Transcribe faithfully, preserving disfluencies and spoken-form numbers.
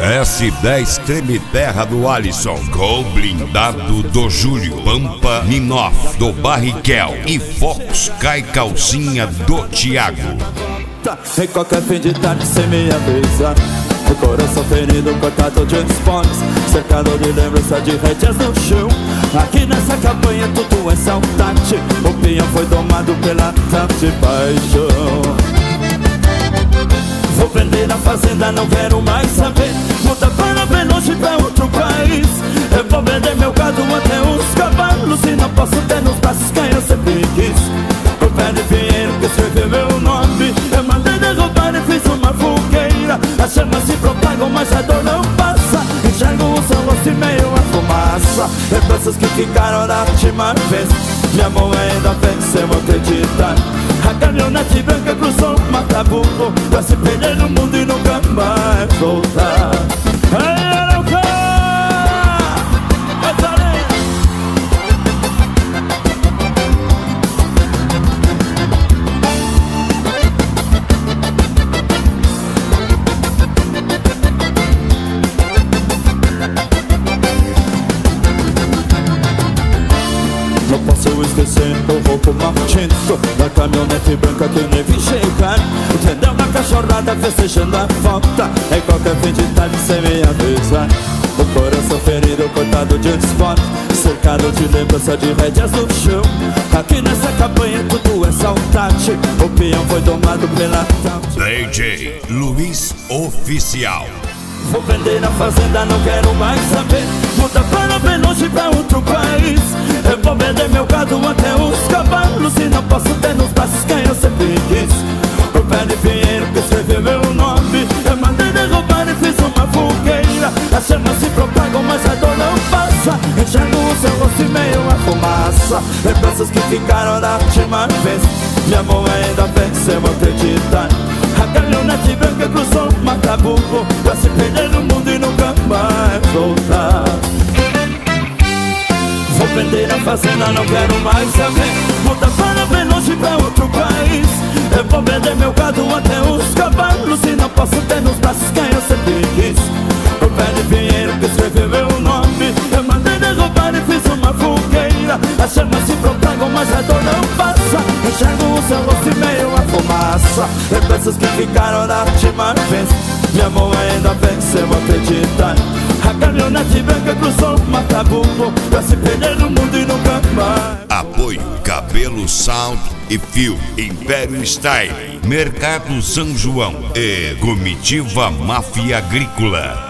S dez Treme Terra do Alisson, Gol Blindado do Júlio, Pampa Ninoff do Barriquel e Fox Cai Calcinha do Thiago. Em qualquer fim de tarde sem me avisar, o coração ferido, cortado de esportes, cercado de lembrança de rédeas no chão. Aqui nessa campanha tudo é saudade, o peão foi domado pela tarde paixão. Vou vender a fazenda, não quero mais saber, muda para bem longe pra outro país. Eu vou vender meu gado até os cavalos, e não posso ter nos braços quem eu sempre quis. O pé de pinheiro que escreveu meu nome, eu mandei derrubar e fiz uma fogueira. As chamas se propagam, mas a dor não passa. Enxergo o seu rosto e meio a fumaça. Lembranças que ficaram da última vez, minha mão ainda vence, eu vou acreditar. A caminhonete branca cruzou o Mataburro pra se perder no mundo e nunca mais voltar. Hey, não posso esquecer o roubo maldito da caminhonete branca que nem vi chegar. Entendeu na cachorrada festejando a falta, em qualquer fim de tarde sem me avisar. O coração ferido, cortado de esporte, cercado de lembrança de rédeas no chão. Aqui nessa campanha tudo é saudade, o peão foi domado pela tarde. D J Luiz Oficial. Vou vender a fazenda, não quero mais saber, muda para bem longe pra outro país. Eu vou vender meu gado até os cavalos, e não posso ter nos braços quem eu sempre quis. O pé de pinheiro que escreveu meu nome, eu mandei derrubar e fiz uma fogueira. As chamas se propagam, mas a dor não passa. Enxergo o seu rosto e meio a fumaça. Lembranças que ficaram da última vez, minha mão ainda vence, eu vou acreditar. A caminhonete branca cruzou o Mataburro pra se perder no mundo e nunca mais voltar. Vou vender a fazenda, não quero mais saber, muda para bem longe pra outro país. Eu vou vender meu gado até os cavalos, e não posso ter nos braços quem eu sempre quis. O pé de pinheiro que escreveu meu nome, eu mandei derrubar e fiz uma fogueira. As chamas se propagam, mas a dor não passa. Enxergo o seu rosto e meio a fumaça. Lembranças que ficaram da última vez, minha mão ainda vence, eu vou acreditar. A caminhonete branca cruzou o Mataburro pra se perder no mundo e nunca mais. Apoio Cabelo Sound e Fio, Império Style, Mercado São João e Comitiva Máfia Agrícola.